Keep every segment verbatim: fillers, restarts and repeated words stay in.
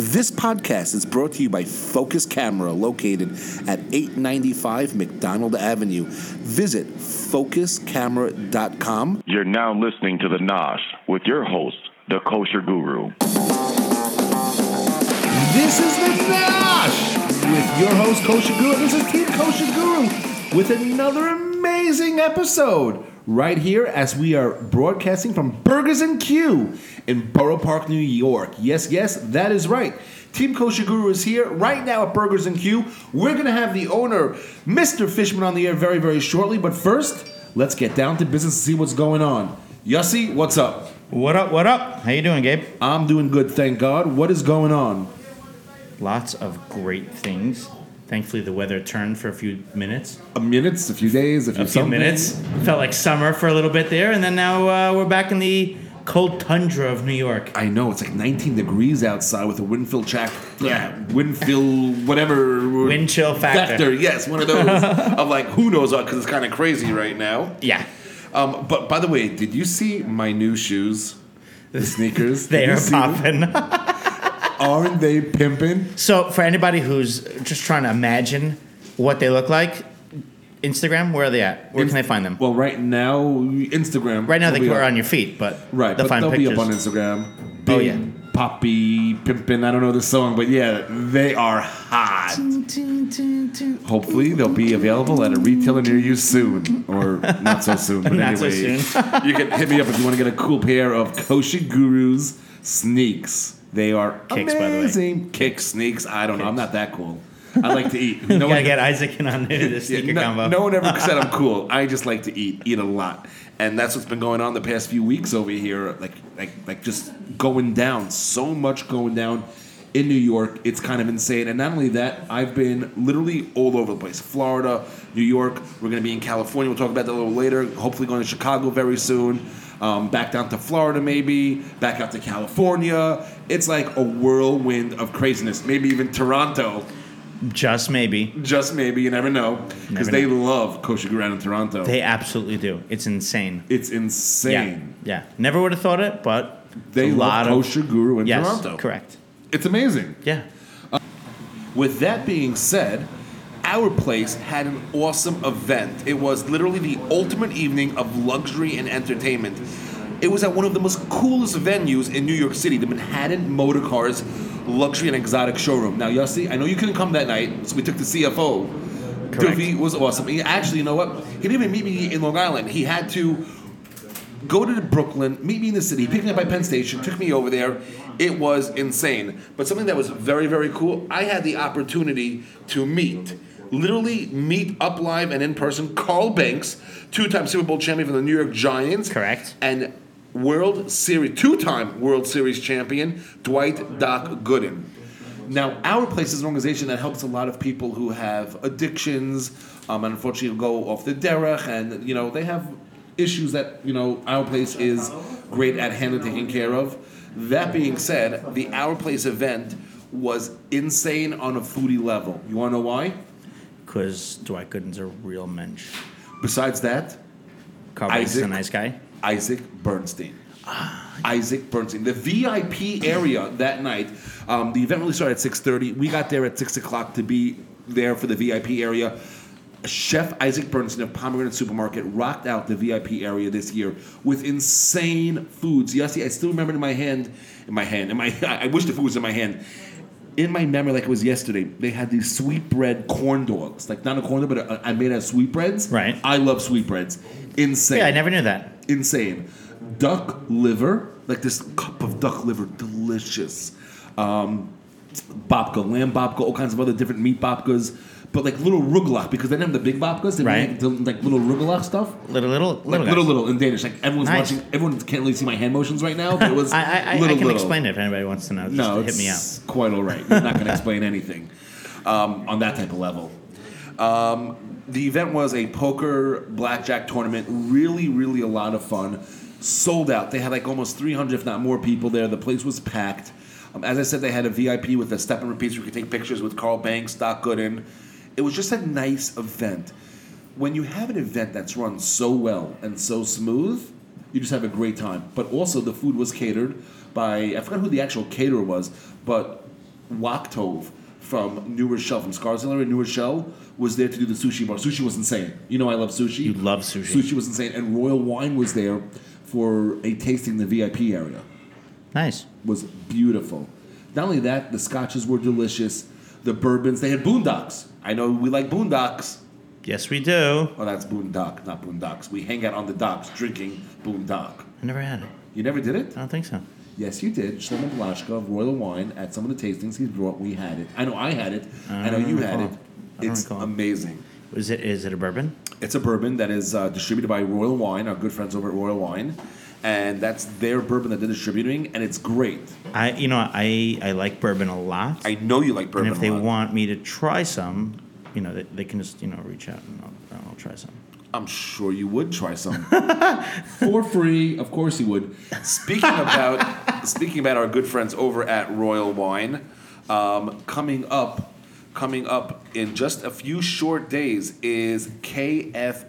This podcast is brought to you by Focus Camera, located at eight ninety-five McDonald Avenue. Visit focus camera dot com. You're now listening to The Nosh with your host, the Kosher Guru. This is The Nosh with your host, Kosher Guru. This is Team Kosher Guru with another amazing episode right here as we are broadcasting from Burgers and Q in Borough Park, New York. Yes, yes, that is right. Team Kosher Guru is here right now at Burgers and Q. We're going to have the owner, Mister Fishman, on the air very, very shortly. But first, let's get down to business and see what's going on. Yossi, what's up? What up, what up? How you doing, Gabe? I'm doing good, thank God. What is going on? Lots of great things. Thankfully, the weather turned for a few minutes. A minutes, a few days, a few, a few something. minutes. Felt like summer for a little bit there, and then now uh, we're back in the cold tundra of New York. I know, it's like nineteen degrees outside with a wind fill check. Yeah, wind fill, whatever. Wind chill factor. Factor, yes, one of those of like, who knows what, because it's kind of crazy right now. Yeah. Um, but by the way, did you see my new shoes? The sneakers? They are popping. Aren't they pimping? So, for anybody who's just trying to imagine what they look like, Instagram, where are they at? Where Inst- can they find them? Well, right now, Instagram. Right now, they are are on your feet, but right, they'll but find they'll pictures. be up on Instagram. Oh, Big, yeah. Poppy, pimpin', I don't know the song, but yeah, they are hot. Hopefully, they'll be available at a retailer near you soon. Or not so soon, but Not so anyway. soon. You can hit me up if you want to get a cool pair of Kosher Guru's sneaks. They are Kicks, by the way. amazing. Kicks, sneaks, I don't know. I'm not that cool. I like to eat. You No gotta one, get Isaac in on the sneaker yeah, no, combo. no one ever said I'm cool. I just like to eat, eat a lot. And that's what's been going on the past few weeks over here. Like, like, like just going down. So much going down in New York. It's kind of insane. And not only that, I've been literally all over the place. Florida, New York. We're going to be in California. We'll talk about that a little later. Hopefully going to Chicago very soon. Um, back down to Florida maybe. Back out to California. It's like a whirlwind of craziness. Maybe even Toronto. Just maybe. Just maybe. You never know. Because they love Kosher Guru in Toronto. They absolutely do. It's insane. It's insane. Yeah. yeah. Never would have thought it, but They a love lot Kosher of, Guru in yes, Toronto. Correct. It's amazing. Yeah. With that being said, our place had an awesome event. It was literally the ultimate evening of luxury and entertainment. It was at one of the most coolest venues in New York City, the Manhattan Motor Cars Luxury and Exotic Showroom. Now, Yossi, I know you couldn't come that night, so we took the C F O. Correct. Duffy was awesome. He actually, you know what? He didn't even meet me in Long Island. He had to go to Brooklyn, meet me in the city, pick me up by Penn Station, took me over there. It was insane. But something that was very, very cool, I had the opportunity to meet, literally meet up live and in person, Carl Banks, two-time Super Bowl champion for the New York Giants. Correct. And World Series, two-time World Series champion, Dwight Doc Gooden. Now, our place is an organization that helps a lot of people who have addictions, um, and unfortunately go off the derech, and, you know, they have issues that, you know, our place is great at handling, taking care of. That being said, the Our Place event was insane on a foodie level. You want to know why? Because Dwight Gooden's a real mensch. Besides that, Carl Banks is Isaac- a nice guy. Isaac Bernstein. Isaac Bernstein. The V I P area that night, um, the event really started at six thirty. We got there at six o'clock to be there for the V I P area. Chef Isaac Bernstein of Pomegranate Supermarket rocked out the V I P area this year with insane foods. Yossi, I still remember in my hand, in my hand, in my, I wish the food was in my hand. In my memory, like it was yesterday, they had these sweetbread corn dogs. Like not a corn dog, but a, I made out of sweetbreads. Right. I love sweetbreads. Insane. Yeah, I never knew that. Insane. Duck liver, like this cup of duck liver, delicious. Um, babka, lamb babka, all kinds of other different meat babkas. But like little rugelach, because they didn't have the big babkas, they Right. make the, like little rugelach stuff. Little, little, Like little, little, guys. little in Danish. Like everyone's Nice. watching. Everyone can't really see my hand motions right now, but it was I, I, I, little, I can little. explain it if anybody wants to know. Just No, hit it's me up. quite all right. You're not going to explain anything um, on that type of level. Um, the event was a poker blackjack tournament. Really, really a lot of fun. Sold out. They had like almost three hundred, if not more, people there. The place was packed. Um, as I said, they had a V I P with a step and repeat so you could take pictures with Carl Banks, Doc Gooden. It was just a nice event. When you have an event that's run so well and so smooth, you just have a great time. But also the food was catered by, I forgot who the actual caterer was, but Wachtov from New Rochelle, from Scarsdale area, New Rochelle, was there to do the sushi bar. Sushi was insane. You know I love sushi. You love sushi. Sushi was insane. And Royal Wine was there for a tasting in the V I P area. Nice. Was beautiful. Not only that, the scotches were delicious. The bourbons, they had Boondocks. I know we like Boondocks. Yes, we do. Oh, that's Boondock, not Boondocks. We hang out on the docks drinking Boondock. I never had it. You never did it? I don't think so. Yes, you did. Shlomo Blashka of Royal Wine, at some of the tastings he's brought, we had it. I know I had it. I, I know you had it. It's recall. Amazing. Is it is it a bourbon? It's a bourbon that is uh, distributed by Royal Wine, our good friends over at Royal Wine. And that's their bourbon that they're distributing, and it's great. I, you know, I, I like bourbon a lot. I know you like bourbon a lot. And if they want me to try some, you know, they, they can just, you know, reach out and I'll, I'll try some. I'm sure you would try some for free. Of course you would. Speaking about speaking about our good friends over at Royal Wine, um, coming up, coming up in just a few short days is K F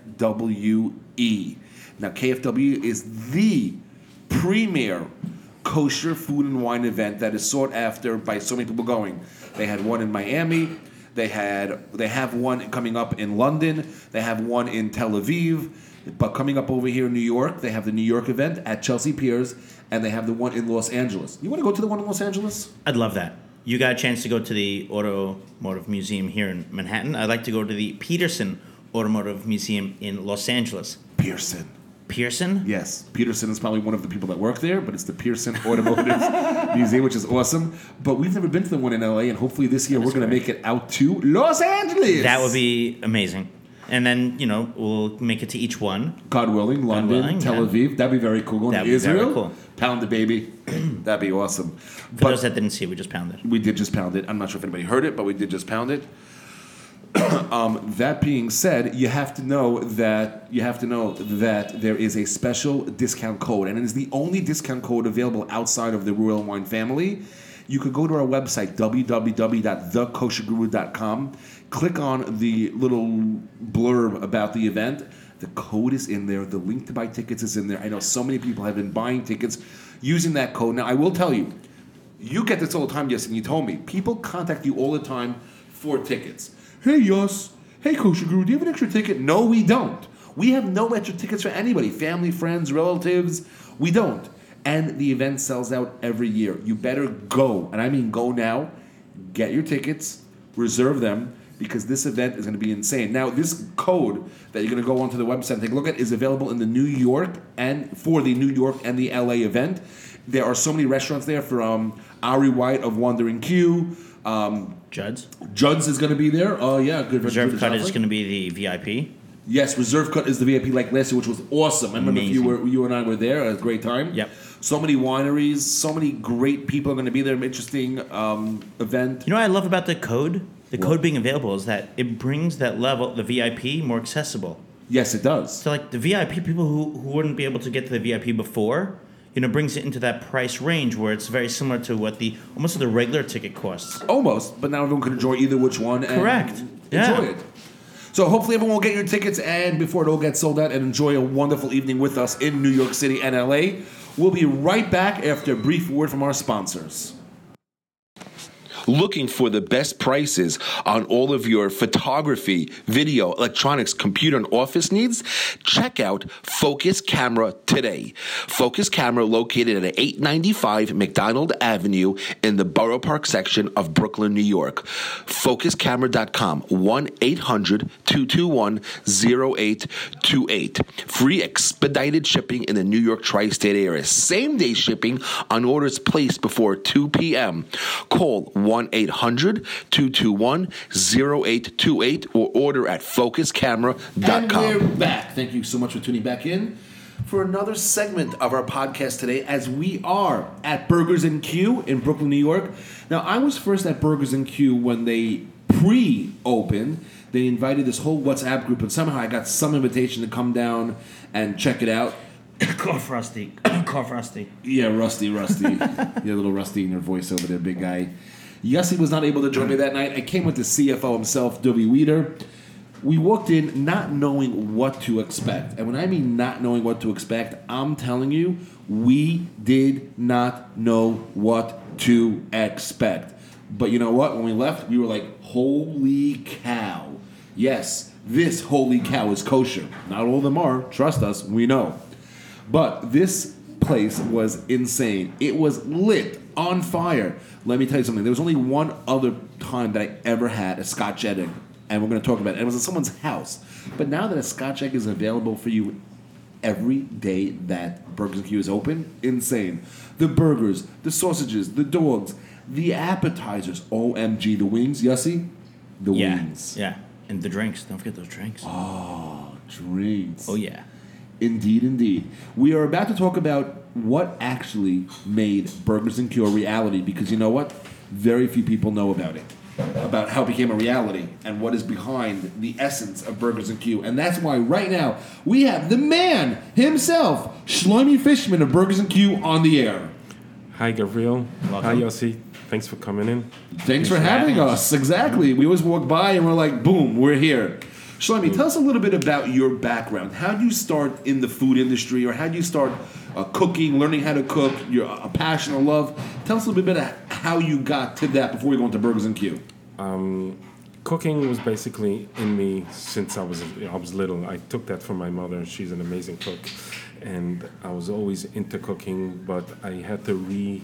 W E. Now, K F W is the premier kosher food and wine event that is sought after by so many people going. They had one in Miami. They had they have one coming up in London. They have one in Tel Aviv. But coming up over here in New York, they have the New York event at Chelsea Piers, and they have the one in Los Angeles. You want to go to the one in Los Angeles? I'd love that. You got a chance to go to the Automotive Museum here in Manhattan. I'd like to go to the Peterson Automotive Museum in Los Angeles. Pearson. Pearson? Yes. Peterson is probably one of the people that work there, but it's the Pearson Automotive Museum, which is awesome. But we've never been to the one in L A, and hopefully this year we're going to make it out to Los Angeles. That would be amazing. And then, you know, we'll make it to each one. God willing, London, God willing, Tel yeah. Aviv. That'd be very cool. Going That'd to be Israel, very cool. Pound the baby. That'd be awesome. For but those that didn't see it, we just pounded. We did just pound it. I'm not sure if anybody heard it, but we did just pound it. um, that being said, you have to know that you have to know that there is a special discount code, and it is the only discount code available outside of the Royal Wine family. You could go to our website, w w w dot the kosher guru dot com, click on the little blurb about the event. The code is in there. The link to buy tickets is in there. I know so many people have been buying tickets using that code. Now, I will tell you, you get this all the time, Yes, and you told me. People contact you all the time for tickets. Hey, Yos. Hey, Kosher Guru, do you have an extra ticket? No, we don't. We have no extra tickets for anybody. Family, friends, relatives. We don't. And the event sells out every year. You better go, and I mean go now. Get your tickets. Reserve them, because this event is going to be insane. Now, this code that you're going to go onto the website and take a look at is available in the New York and for the New York and the L A event. There are so many restaurants there, from Ari White of Wandering Q. Um, Judd's? Judd's is going to be there. Oh, yeah. Good. Reserve Cut is going to be the V I P. Yes, Reserve Cut is the V I P like last year, which was awesome. I remember if you were you and I were there. It was a great time. Yep. So many wineries, so many great people are going to be there. An interesting um, event. You know what I love about the code? The What? code being available is that it brings that level, the V I P, more accessible. Yes, it does. So, like, the V I P, people who, who wouldn't be able to get to the V I P before, you know, brings it into that price range where it's very similar to what the, almost the regular ticket costs. Almost, but now everyone can enjoy either which one. And Correct. Enjoy Yeah. it. So hopefully everyone will get your tickets, and before it all gets sold out, and enjoy a wonderful evening with us in New York City and L A. We'll be right back after a brief word from our sponsors. Looking for the best prices on all of your photography, video, electronics, computer, and office needs? Check out Focus Camera today. Focus Camera, located at eight ninety-five McDonald Avenue in the Borough Park section of Brooklyn, New York. focus camera dot com, one eight hundred two two one zero eight two eight. Free expedited shipping in the New York tri-state area. Same day shipping on orders placed before two p.m. Call one eight hundred two two one zero eight two eight or order at focus camera dot com. And we're back. Thank you so much for tuning back in for another segment of our podcast today, as we are at Burgers and Q in Brooklyn, New York. Now, I was first at Burgers and Q when they pre-opened. They invited this whole WhatsApp group, and somehow I got some invitation to come down and check it out. Cough Rusty. Cough Rusty. Yeah, Rusty, Rusty. You're a little rusty in your voice over there, big guy. Yossi was not able to join me that night. I came with the C F O himself, Dovie Weeder. We walked in not knowing what to expect. And when I mean not knowing what to expect, I'm telling you, we did not know what to expect. But you know what? When we left, we were like, holy cow. Yes, this holy cow is kosher. Not all of them are. Trust us, we know. But this place was insane. It was lit, on fire. Let me tell you something. There was only one other time that I ever had a Scotch egg, and we're going to talk about it. It was at someone's house. But now that a Scotch egg is available for you every day that Burgers and Q is open, insane. The burgers, the sausages, the dogs, the appetizers. O M G, the wings, Yossi? The Yeah, wings. yeah. And the drinks. Don't forget those drinks. Oh, drinks. Oh, yeah. Indeed, indeed. We are about to talk about what actually made Burgers and Q a reality, because you know what? Very few people know about it, about how it became a reality and what is behind the essence of Burgers and Q. And that's why right now we have the man himself, Shlomi Fishman of Burgers and Q, on the air. Hi, Gabriel. Welcome. Hi, Yossi. Thanks for coming in. Thanks for having us. Exactly. We always walk by and we're like, boom, we're here. Shlomi, tell us a little bit about your background. How do you start in the food industry, or how do you start uh, cooking, learning how to cook, your a passion or love? Tell us a little bit about how you got to that before we go into Burgers and Q. Um, cooking was basically in me since I was I was little. I took that from my mother. She's an amazing cook, and I was always into cooking. But I had to re,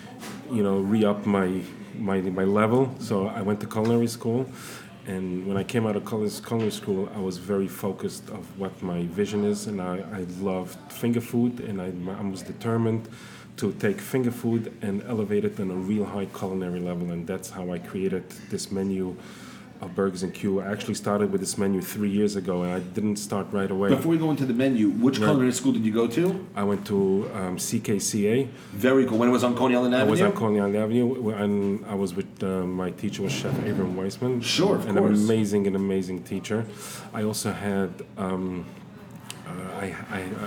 you know, re up my my my level. So I went to culinary school. And when I came out of culinary school, I was very focused of what my vision is, and I, I loved finger food, and I, I was determined to take finger food and elevate it on a real high culinary level, and that's how I created this menu of Burgers and Q. I actually started with this menu three years ago, and I didn't start right away. Before we go into the menu, which Right. culinary school did you go to? I went to um, C K C A. Very cool. When it was on Coney Island I Avenue? was on Coney Island Avenue, and I was with uh, my teacher was Chef Avram Weissman. Sure, of an course. amazing, an amazing teacher. I also had, um, uh, I, I, uh,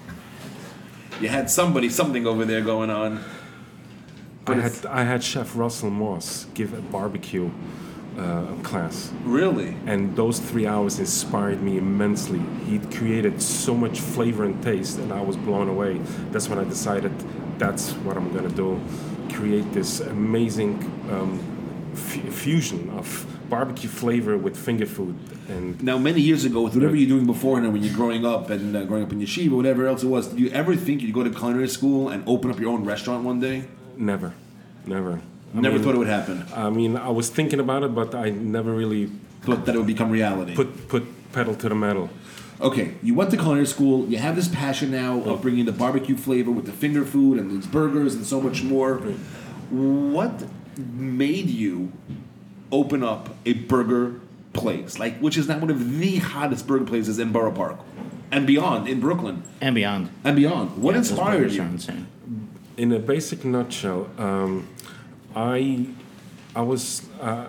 You had somebody, something over there going on. I it's- had, I had Chef Russell Moss give a barbecue uh, class, Really? and those three hours inspired me immensely. He created so much flavor and taste, and I was blown away. That's when I decided that's what I'm gonna do. Create this amazing um, f- fusion of barbecue flavor with finger food. And Now, many years ago, with whatever you're doing beforehand, and when you're growing up and uh, growing up in yeshiva, whatever else it was, did you ever think you'd go to culinary school and open up your own restaurant one day? never, never. I Never mean, thought it would happen. I mean, I was thinking about it, but I never really Thought that it would become reality. put put pedal to the metal. Okay, you went to culinary school. You have this passion now of bringing the barbecue flavor with the finger food and these burgers and so much more. What made you open up a burger place, like which is now one of the hottest burger places in Borough Park and beyond, in Brooklyn And beyond. and beyond? What Yeah, those inspired burgers you? are insane. In a basic nutshell, um, I I was uh,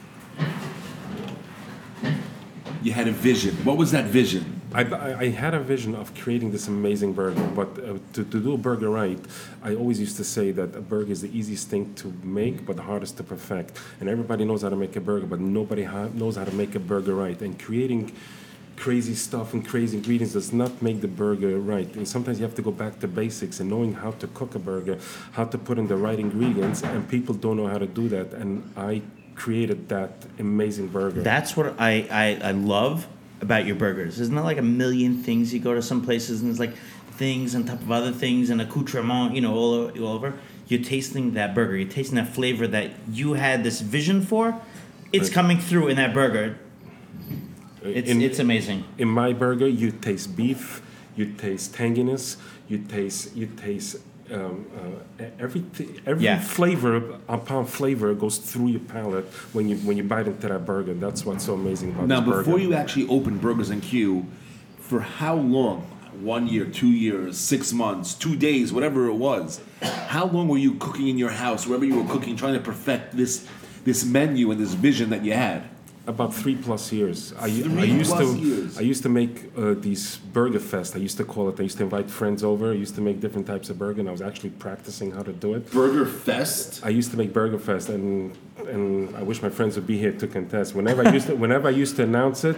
You had a vision. What was that vision? I, I I had a vision of creating this amazing burger, but uh, to, to do a burger right, I always used to say that a burger is the easiest thing to make, but the hardest to perfect. And everybody knows how to make a burger, but nobody ha- knows how to make a burger right. And creating crazy stuff and crazy ingredients does not make the burger right. And sometimes you have to go back to basics and knowing how to cook a burger, how to put in the right ingredients, and people don't know how to do that. And I created that amazing burger. That's what I, I, I love about your burgers. Isn't there like a million things you go to some places and there's like things on top of other things and accoutrement, you know, all, o- all over? You're tasting that burger. You're tasting that flavor that you had this vision for. It's Right. coming through in that burger. It's In- it's amazing. In my burger, you taste beef, you taste tanginess, you taste you taste um, uh, every every Yeah. flavor upon flavor goes through your palate when you when you bite into that burger. That's what's so amazing about Now, this burger. before you actually opened Burgers and Q, for how long? One year, two years, six months, two days, whatever it was. How long were you cooking in your house, wherever you were cooking, trying to perfect this this menu and this vision that you had? About three plus years. I, Three I used plus to years. I used to make uh, these burger fest. I used to call it. I used to invite friends over. I used to make different types of burger, and I was actually practicing how to do it. Burger Fest? I used to make Burger Fest, and and I wish my friends would be here to contest. Whenever I used to, whenever I used to announce it,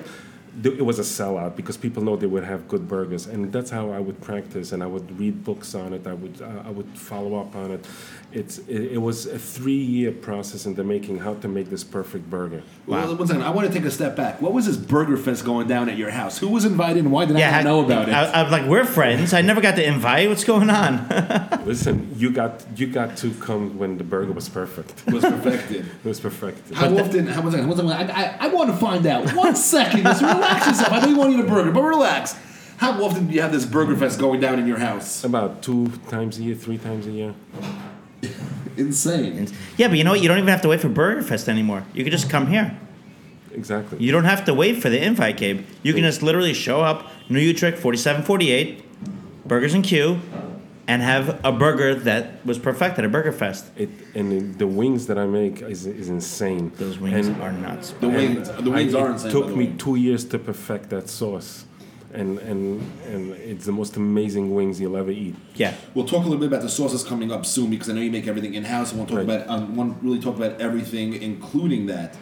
th- it was a sellout because people know they would have good burgers, and that's how I would practice. And I would read books on it. I would uh, I would follow up on it. It's it, it was a three-year process in the making how to make this perfect burger. Well, one second. I want to take a step back. What was this burger fest going down at your house? Who was invited, and why did I not how- know about it? I, I was like, we're friends. I never got to invite. What's going on? Listen, you got you got to come when the burger was perfect. It was perfected. It was perfected. How often? How one second, one second, I, I, I want to find out. One second. Just relax yourself. I know you want to eat a burger, but relax. How often do you have this burger fest going down in your house? About two times a year, three times a year. Insane. Yeah, but you know what? You don't even have to wait for Burger Fest anymore. You can just come here. Exactly. You don't have to wait for the invite, Gabe. You can just literally show up, New Utrecht, forty-seven forty-eight, Burgers and Q, and have a burger that was perfected at Burger Fest. It, and the wings that I make is, is insane. Those wings And- are nuts. The wings, the wings I- are it insane. took by the me way. two years to perfect that sauce, and and and it's the most amazing wings you'll ever eat. Yeah. We'll talk a little bit about the sauces coming up soon because I know you make everything in house, and we'll talk Right. about um, want really talk about everything, including that.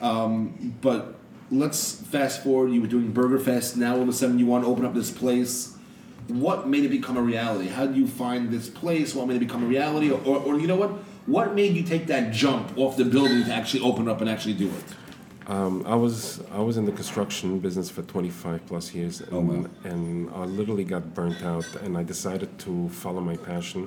Um, but let's fast forward. You were doing Burger Fest. Now all of a sudden you want to open up this place. What made it become a reality? How did you find this place? What made it become a reality? Or, or, or you know what? What made you take that jump off the building to actually open up and actually do it? Um, I was I was in the construction business for twenty-five plus years, and, Oh, wow. and I literally got burnt out, and I decided to follow my passion,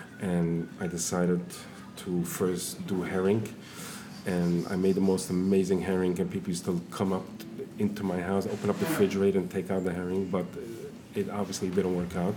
and I decided to first do herring, and I made the most amazing herring, and people used to come up into my house, open up the refrigerator, and take out the herring, but it obviously didn't work out.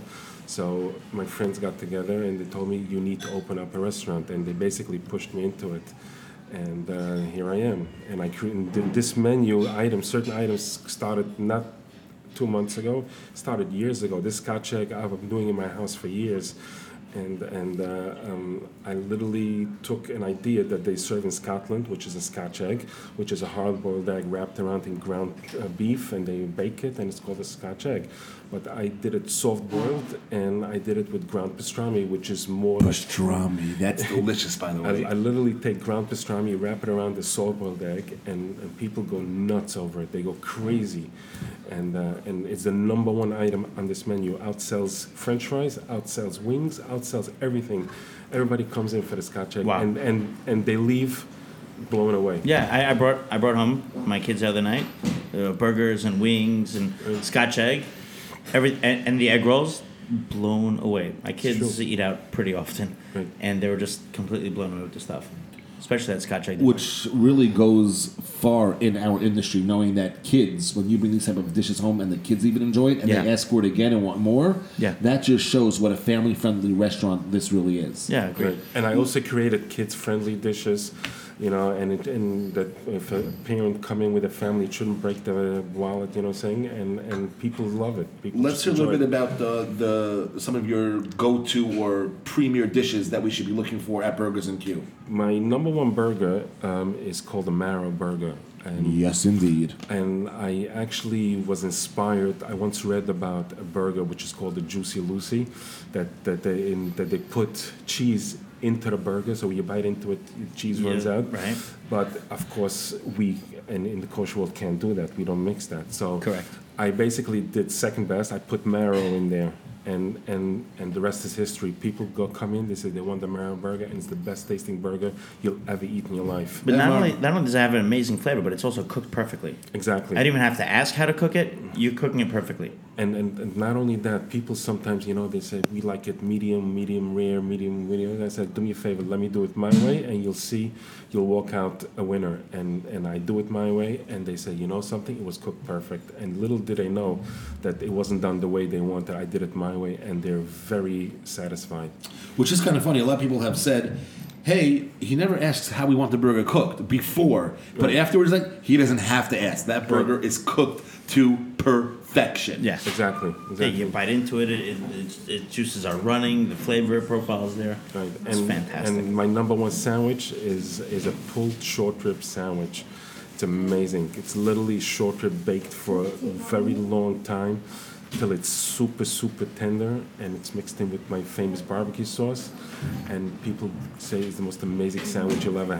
So my friends got together and they told me you need to open up a restaurant, and they basically pushed me into it. And uh, here I am. And I created this menu item. Certain items started not two months ago, started years ago. This Scotch egg I've been doing in my house for years. And and uh, um, I literally took an idea that they serve in Scotland, which is a Scotch egg, which is a hard-boiled egg wrapped around in ground uh, beef, and they bake it, and it's called a Scotch egg. But I did it soft-boiled, and I did it with ground pastrami, which is more like Pastrami. That's delicious, by the way. I, I literally take ground pastrami, wrap it around the soft-boiled egg, and, and people go nuts over it. They go crazy, and uh, and it's the number one item on this menu. Outsells French fries, outsells wings, outsells everything. Everybody comes in for the Scotch egg, Wow. and, and and they leave blown away. Yeah, I, I brought I brought home my kids the other night, uh, burgers and wings and Scotch egg, every and, and the egg rolls, blown away. My kids Sure. eat out pretty often, Right. and they were just completely blown away with the stuff, especially that Scotch egg. Which really goes far in our industry, knowing that kids, when you bring these type of dishes home and the kids even enjoy it and Yeah. they ask for it again and want more, Yeah. that just shows what a family-friendly restaurant this really is. Yeah, great. Right. And I also created kids-friendly dishes, you know, and it, and that if a parent come in with a family, it shouldn't break the wallet, you know what I'm saying? And and people love it. People Let's just hear a little enjoy bit it. about the, the some of your go-to or premier dishes that we should be looking for at Burgers and Q. My number one burger um, is called the Marrow Burger. And Yes, indeed. And I actually was inspired. I once read about a burger which is called the Juicy Lucy, that that they in, that they put cheese into the burger, so when you bite into it, cheese Yeah, runs out. right. But of course, we and in the kosher world can't do that. We don't mix that. So Correct. I basically did second best. I put marrow in there, and and and the rest is history. People go come in, they say they want the marrow burger, and it's the best tasting burger you'll ever eat in your life. But not Mark- only not only does it have an amazing flavor, but it's also cooked perfectly. Exactly. I didn't even have to ask how to cook it. You're cooking it perfectly. And, and and not only that, people sometimes, you know, they say we like it medium, medium rare, medium, medium. I said, do me a favor, let me do it my way, and you'll see, you'll walk out a winner. And and I do it my way, and they say, you know something, it was cooked perfect. And little did they know that it wasn't done the way they wanted. I did it my way, and they're very satisfied. Which is kind of funny. A lot of people have said, hey, he never asks how we want the burger cooked before. But Right. afterwards, like, he doesn't have to ask. That burger is cooked to perfection. Yeah. Exactly. Yeah, Exactly. you bite into it, it, it, it, it juices are running, the flavor profile is there. Right. It's and, fantastic. And my number one sandwich is is a pulled short rib sandwich. It's amazing. It's literally short rib baked for a very long time till it's super super tender, and it's mixed in with my famous barbecue sauce. And people say it's the most amazing sandwich you'll ever have.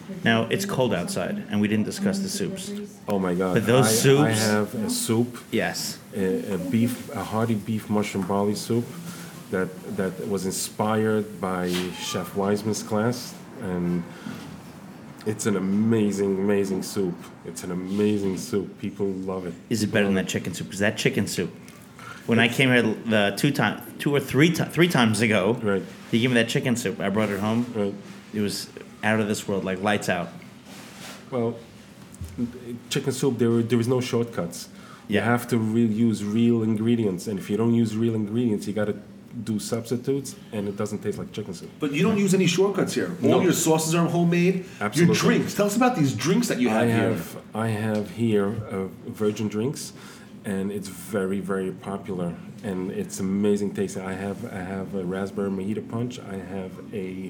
Now, it's cold outside, and we didn't discuss the soups. Oh my God! But those I, soups- I have a soup, Yes. a, a beef, a hearty beef mushroom barley soup, that that was inspired by Chef Wiseman's class, and it's an amazing, amazing soup. It's an amazing soup. People love it. Is it better than that chicken soup? Because that chicken soup, when I came here the two time, two or three ti- three times ago, Right. he gave me that chicken soup. I brought it home. Right. It was out of this world, like lights out. Well, chicken soup, there there is no shortcuts. You Yeah. have to re- use real ingredients, and if you don't use real ingredients, you got to do substitutes, and it doesn't taste like chicken soup. But you don't use any shortcuts here. All No. your sauces are homemade. Absolutely. Your drinks. Tell us about these drinks that you have, I here. have I have here uh, Virgin Drinks, and it's very very popular, and it's amazing tasting. I have I have a raspberry mojito punch. I have a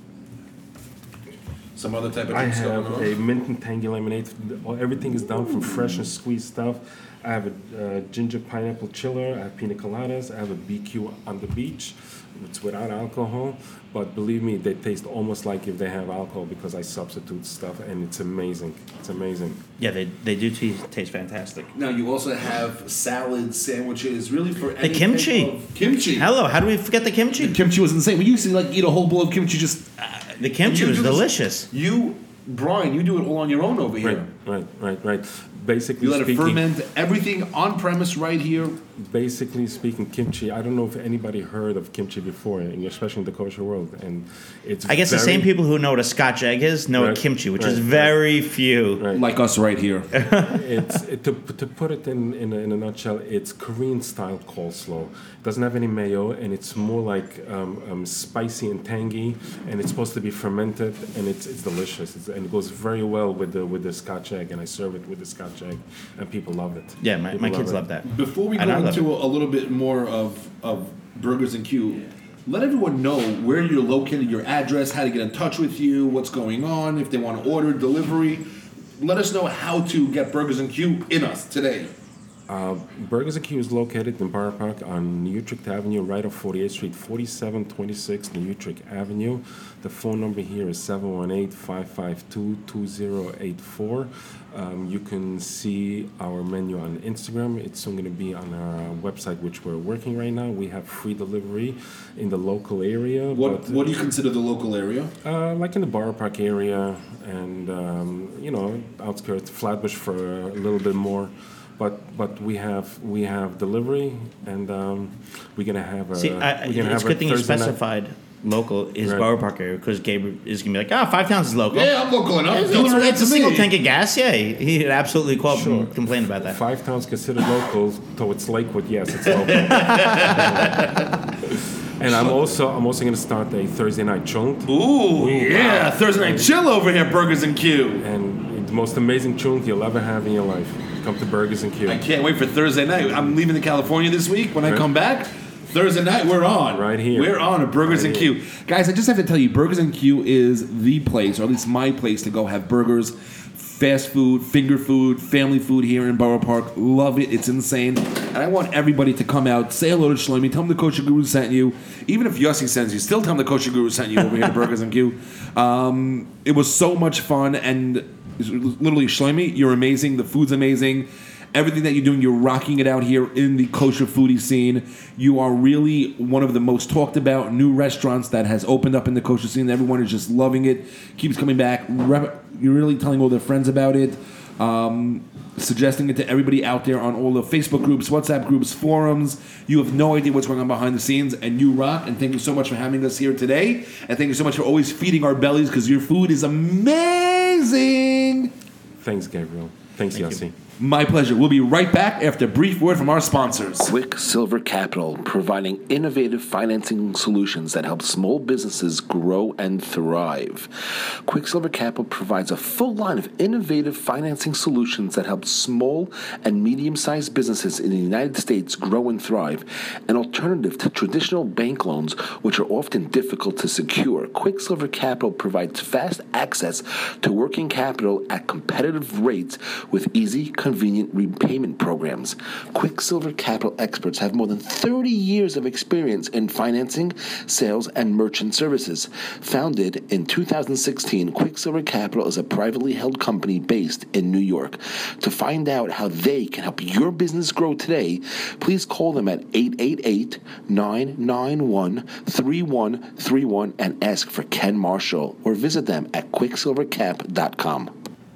Some other type of I drinks have going on. a mint and tangy lemonade. Well, everything is done from fresh and squeezed stuff. I have a uh, ginger pineapple chiller. I have pina coladas. I have a B Q on the beach. It's without alcohol, but believe me, they taste almost like if they have alcohol because I substitute stuff, and it's amazing. It's amazing. Yeah, they they do t- taste fantastic. Now you also have salads, sandwiches, really for The any kimchi. type of kimchi. Hello, how do we forget the kimchi? Kimchi was insane. We used to like eat a whole bowl of kimchi. Just The kimchi You was do this- delicious. You, Brian, you do it all on your own over Right, here. right, right, right. Basically You let it speaking, ferment. Everything on premise right here. basically speaking, kimchi. I don't know if anybody heard of kimchi before, especially in the kosher world, and it's. I guess the very- same people who know what a Scotch egg is know Right, what kimchi, which right, is right. very few. Right. Like us right here. It's it, to, to put it in, in, a, in a nutshell, it's Korean style coleslaw. It doesn't have any mayo, and it's more like um, um, spicy and tangy, and it's supposed to be fermented, and it's it's delicious. It's, and it goes very well with the with the Scotch egg, and I serve it with the Scotch egg, and people love it. Yeah, my, People my kids it. love that. Before we And go I love into a, a little bit more of, of Burgers and Q, let everyone know where you're located, your address, how to get in touch with you, what's going on, if they want to order delivery. Let us know how to get Burgers and Q in us today. Burgers and Q is located in Borough Park on Utrecht Avenue, right off forty-eighth Street, forty-seven twenty-six New Utrecht Avenue. The phone number here is seven one eight, five five two, two zero eight four. Um, you can see our menu on Instagram. It's soon going to be on our website, which we're working right now. We have free delivery in the local area. What but, What do you consider the local area? uh, like in the Borough Park area and, um, you know, outskirts, Flatbush for a little bit more. But but we have we have delivery, and um, we're gonna have a. See, I, we're gonna it's have a good thing you Thursday night- specified local is Right. Borough Park area because Gabe is gonna be like, ah, Five Towns is local. Yeah, I'm local enough. It's, Deliver it's, it it's a to single me. tank of gas. Yeah, he, he'd absolutely call Sure. and complain about that. Five towns considered local towards Lakewood. Yes, it's local. And I'm also I'm also gonna start a Thursday night chunk, Ooh, yeah. Thursday night chill over here, Burgers and Q. and the most amazing chunk you'll ever have in your life. Come to Burgers and Q. I can't wait for Thursday night. I'm leaving to California this week. When I Right. come back, Thursday night, we're on. Right here. We're on at Burgers Right and here. Q. Guys, I just have to tell you, Burgers and Q is the place, or at least my place, to go have burgers, fast food, finger food, family food here in Borough Park. Love it. It's insane. And I want everybody to come out, say hello to Shlomi, tell him the Kosher Guru sent you. Even if Yossi sends you, still tell him the Kosher Guru sent you over here at Burgers and Q. Um, it was so much fun, and literally, Shlomi, you're amazing. The food's amazing. Everything that you're doing, you're rocking it out here in the kosher foodie scene. You are really one of the most talked about new restaurants that has opened up in the kosher scene. Everyone is just loving it, keeps coming back. Rep- You're really telling all their friends about it, um, suggesting it to everybody out there on all the Facebook groups, WhatsApp groups, forums. You have no idea what's going on behind the scenes, and you rock. And thank you so much for having us here today. And thank you so much for always feeding our bellies, because your food is amazing. Thanks, Gabriel. Thanks, Yossi. My pleasure. We'll be right back after a brief word from our sponsors. Quicksilver Capital, providing innovative financing solutions that help small businesses grow and thrive. Quicksilver Capital provides a full line of innovative financing solutions that help small and medium-sized businesses in the United States grow and thrive, an alternative to traditional bank loans, which are often difficult to secure. Quicksilver Capital provides fast access to working capital at competitive rates with easy, convenient repayment programs. Quicksilver Capital experts have more than thirty years of experience in financing, sales, and merchant services. Founded in two thousand sixteen, Quicksilver Capital is a privately held company based in New York. To find out how they can help your business grow today, please call them at eight eight eight, nine nine one, three one three one and ask for Ken Marshall, or visit them at quicksilver cap dot com.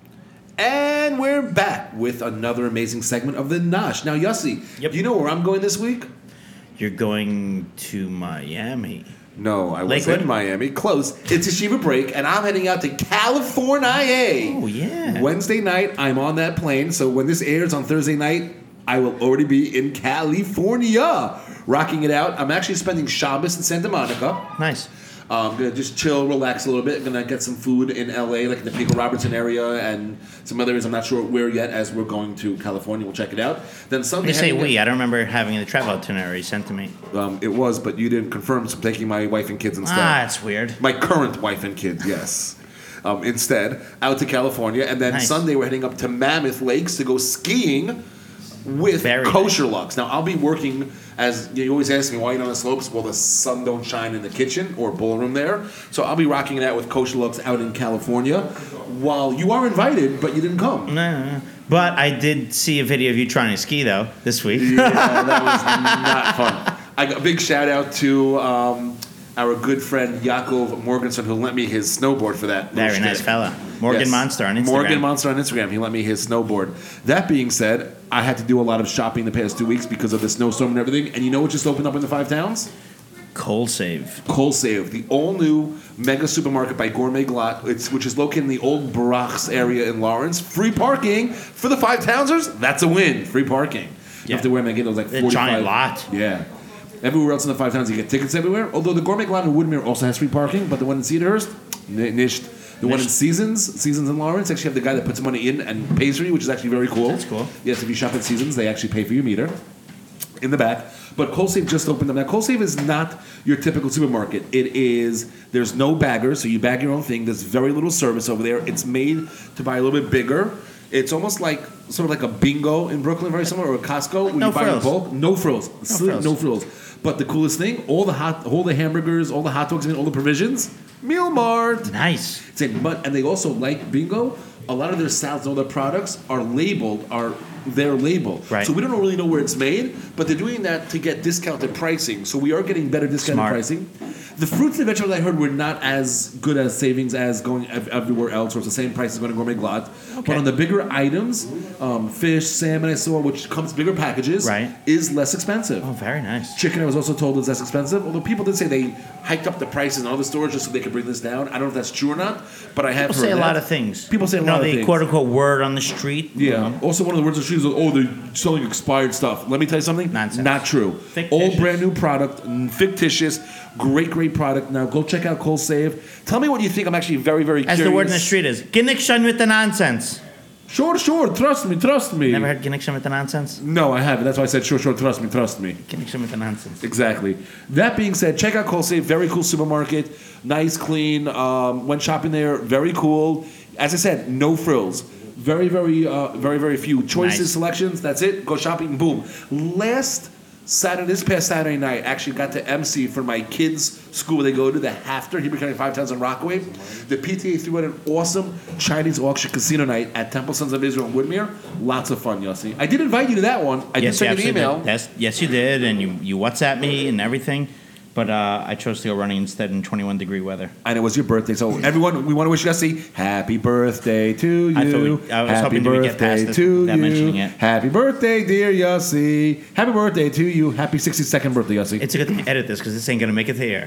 And we're back with another amazing segment of the Nosh. Now, Yossi, Yep. do you know where I'm going this week? You're going to Miami. No, I was Lakewood? in Miami. Close. It's a Shiva break, and I'm heading out to California. Oh, yeah. Wednesday night, I'm on that plane. So when this airs on Thursday night, I will already be in California, rocking it out. I'm actually spending Shabbos in Santa Monica. Nice. I'm going to just chill, relax a little bit. Going to get some food in L A, like in the Pico Robertson area, and some other areas I'm not sure where yet, as we're going to California. We'll check it out. Then Sunday... When you say heading- we, I don't remember having the travel itinerary sent to me. Um, it was, but you didn't confirm, so I'm taking my wife and kids instead. Ah, that's weird. My current wife and kids, yes. Um, instead, out to California. And then Nice. Sunday, we're heading up to Mammoth Lakes to go skiing with Very Kosher Lux. Now, I'll be working, as you always ask me, why are you on the slopes? Well, the sun don't shine in the kitchen or ballroom there. So I'll be rocking it out with Kosher Lux out in California. While you are invited, but you didn't come. No, no, no. But I did see a video of you trying to ski, though, this week. Yeah, that was not fun. I got a big shout out to um, our good friend Yaakov Morgenson, who lent me his snowboard for that. Very little nice shtick. fella. Morgan Yes. Monster on Instagram. Morgan Monster on Instagram. He lent me his snowboard. That being said, I had to do a lot of shopping the past two weeks because of the snowstorm and everything. And you know what just opened up in the Five Towns? Coal Save. Coal Save, the all-new mega supermarket by Gourmet Glatt, it's, which is located in the old Barracks area in Lawrence. Free parking for the Five Townsers. That's a win. Free parking. You Yeah. have to wear Megiddo, like A forty-five. giant lot. Yeah. Everywhere else in the Five Towns, you get tickets everywhere. Although the Gourmet Glatt in Woodmere also has free parking, but the one in Cedarhurst, n- nished. The one in Nished. Seasons, Seasons in Lawrence, actually have the guy that puts money in and pays for you, which is actually very cool. That's cool. Yes, if you shop at Seasons, they actually pay for your meter in the back. But Coal Save just opened up. Now, Coal Save is not your typical supermarket. It is, there's no baggers, so you bag your own thing. There's very little service over there. It's made to buy a little bit bigger. It's almost like sort of like a Bingo in Brooklyn, very similar, or a Costco, where no you buy in frills. bulk. No frills. Slim- frills. No frills. But the coolest thing, all the hot, all the hamburgers, all the hot dogs, and all the provisions, Meal Mart. Nice. It's in, but and they also, like Bingo, a lot of their salads and all their products are labeled, are their label. Right. So we don't really know where it's made, but they're doing that to get discounted pricing. So we are getting better discounted Smart. pricing. The fruits and vegetables I heard were not as good as savings as going ev- everywhere else, or it's the same price as going to Gourmet Glatt. But on the bigger items, um, fish, salmon I saw, which comes bigger packages, Right. is less expensive. Oh, very nice. Chicken, I was also told, is less expensive. Although people did say they hiked up the prices in other stores just so they could bring this down. I don't know if that's true or not, but I have People heard say a that. lot of things. People say a you know, lot of the things. quote unquote word on the street. Yeah. Also, one of the words of shoes is, oh, they're selling expired stuff. Let me tell you something. Nonsense. Not true. Fictitious. All brand new product, mm, fictitious, great, great product. Now go check out Coal Save. Tell me what you think. I'm actually very, very As curious. the word in the street is, Ginnikshan with the nonsense. Sure, sure. Trust me, trust me. Never heard Ginnikshan with the nonsense? No, I haven't. That's why I said sure, sure. Trust me, trust me. Ginnikshan with the nonsense. Exactly. That being said, check out Coal Save. Very cool supermarket. Nice, clean. Um, went shopping there. Very cool. As I said, no frills. Very, very, uh, very, very few choices, Nice. selections. That's it. Go shopping. Boom. Last Saturday, this past Saturday night, actually got to M C for my kids' school. They go to the Hafter, Hebrew County Five Towns in Rockaway. The P T A threw out an awesome Chinese auction casino night at Temple Sons of Israel in Woodmere. Lots of fun, Yossi. I did invite you to that one. I yes, did you send you an absolutely email. did. Yes, yes, you did, and you, you WhatsApp me and everything. But uh, I chose to go running instead in twenty-one degree weather. And it was your birthday, so everyone, we want to wish Yossi happy birthday to you. I thought we- I was happy hoping we would get birthday past this to without you. mentioning it. Happy birthday, dear Yossi. Happy birthday to you. Happy sixty-second birthday, Yossi. It's a good thing to edit this because this ain't gonna make it to the air.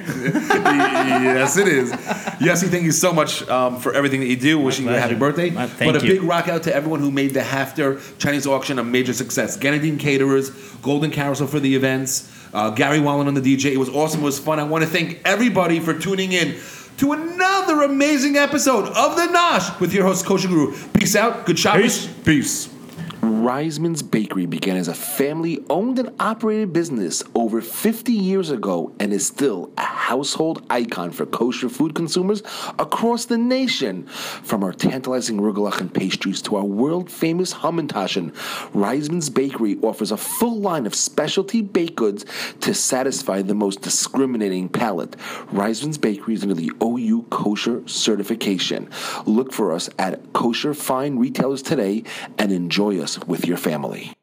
Yes, it is. Yossi, thank you so much um, for everything that you do. Wishing you a happy pleasure. birthday. My- thank but a you. big rock out to everyone who made the Hafter Chinese auction a major success. Ganadine Caterers, Golden Carousel for the events, uh, Gary Wallen on the D J. It was awesome. It was fun. I want to thank everybody for tuning in to another amazing episode of The Nosh with your host, Kosher Guru. Peace out. Good Shabbos. Peace. Reisman's Bakery began as a family-owned and operated business over fifty years ago and is still a household icon for kosher food consumers across the nation. From our tantalizing rugelach and pastries to our world-famous Hamantaschen, Reisman's Bakery offers a full line of specialty baked goods to satisfy the most discriminating palate. Reisman's Bakery is under the O U Kosher certification. Look for us at kosher fine retailers today and enjoy us with your family.